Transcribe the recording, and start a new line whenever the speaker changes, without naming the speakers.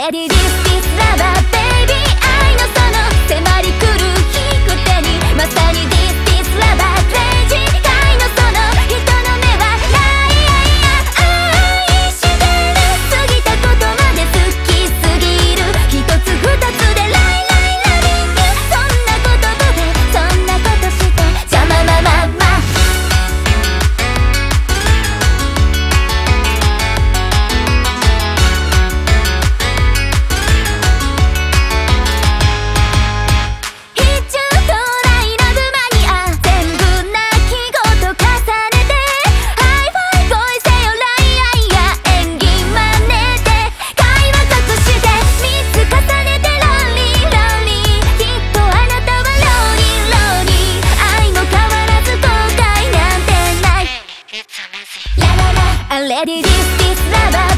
レディー・ディス・ディス・ラバーベイビー愛のその迫り来る引く手にまさにディス・ディス・ラバークレイジー愛のその人の目は愛してる過ぎたことまで好きすぎる一つ二つでライラビングそんなことでそんなことしてじゃまレディー・ディス・ディス・ラバー